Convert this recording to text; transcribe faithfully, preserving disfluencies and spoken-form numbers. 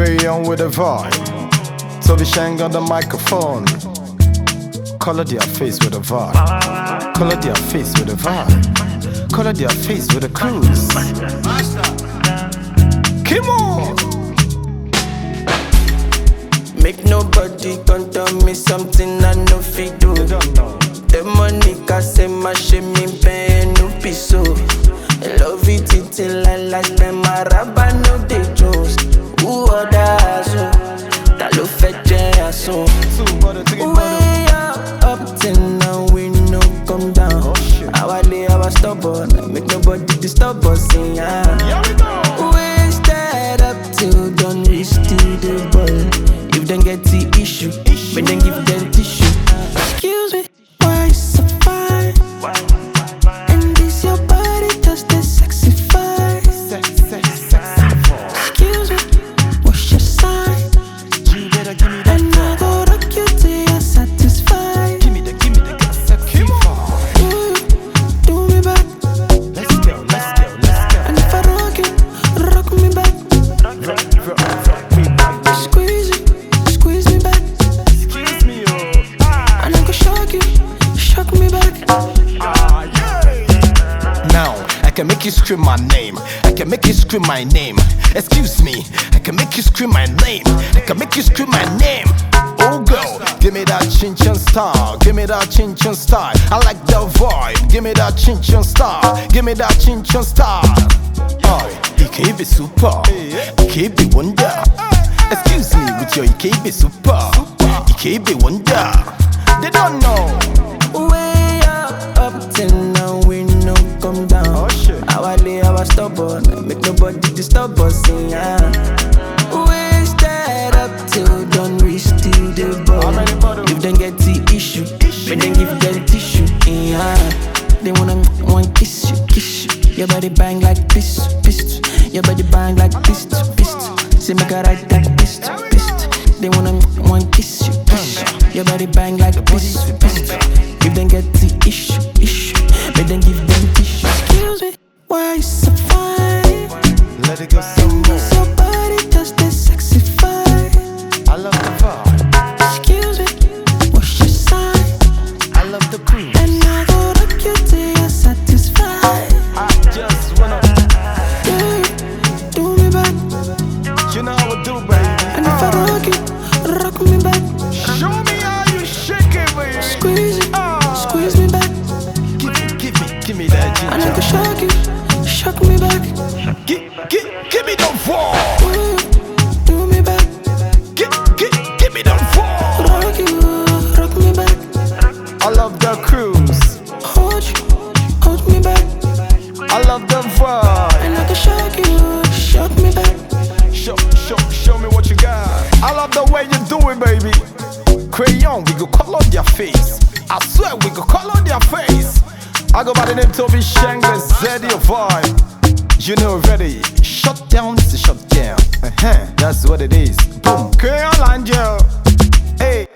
Crayon with a vibe. Toby Shang on the microphone. Color their face with a vibe. Color their face with a vibe. Color their face with a cruise. Come on. Make nobody come tell me something I no fit do. The money can say my shame me pay no piso. I love it till I like them maraba no de jones. Who others so? That lo fetch so. Way up, up till now we no come down. Our lay our stubborn, make nobody disturb us. Yeah. Wasted up till don't reach to the ball. If them get the issue, but then give them tissue. Excuse me, why so fine? And this your body just the sexy fine. Excuse me, what's your sign? You better give me that. And I go rock you till you're satisfied. Give me the, give me the sexy vibe. Do, do me back. Let's go, let's go, let's go. And if I rock you, rock me back. Rock, rock, rock me back. Squeeze it, squeeze me back. Excuse me, oh. Ah, And I go shock you, shock me back. ah, yeah. Now, I can make you scream my name. I can make you scream my name. Excuse me, I can make you scream my name. I can make you scream my name. Oh girl, give me that chin chin style. Give me that chin chin style. I like the vibe. Give me that chin chin style. Give me that chin chin style. Oh, E K B super. E K B wonder. Excuse me with your E K B super. E K B wonder. They don't know. Way up, up till now we no come down. Oh shit. Our lay our stubborn, make nobody disturb us. Yeah. Wasted up till don't reach to the ball. If them get the issue, but then give them tissue. Yeah. They wanna one kiss you, kiss you. Your body bang like pistol, pistol. Your body bang like pistol, pistol. Say make a right that pistol, pistol. They wanna one kiss you, kiss you. Your body bang like pistol, pistol. If them get the issue, issue, but then give them tissue. Excuse me, why so fine? Let it go some more. It's your body just the sexy fine. I love the vibe. Excuse me, what's your sign? I love the cruise. And I go rock you till you're satisfied. I just wanna, Do, do me back. you know how I do, baby. And if I rock you, rock me back. Show me how you shake it, baby. Squeeze it, Ah. squeeze me back. Give me, give me, give me that And I go ginger. shock you, shock me back. Give, give, give me the fall. Do, do me back. Give, give, give me the fall. Rock you, rock me back. I love the cruise. Hold you, hold me back. I love the vibe. And I go shock you, shock me back. Show, show, show me what you got. I love the way you do it, baby. Crayon, we go color their face. I swear we go color their face. I go by the name Toby Shang, the Zeddy vibe. You know already. Shut down is a shut down. Uh-huh. That's what it is. Boom. Crayon Angel. Hey.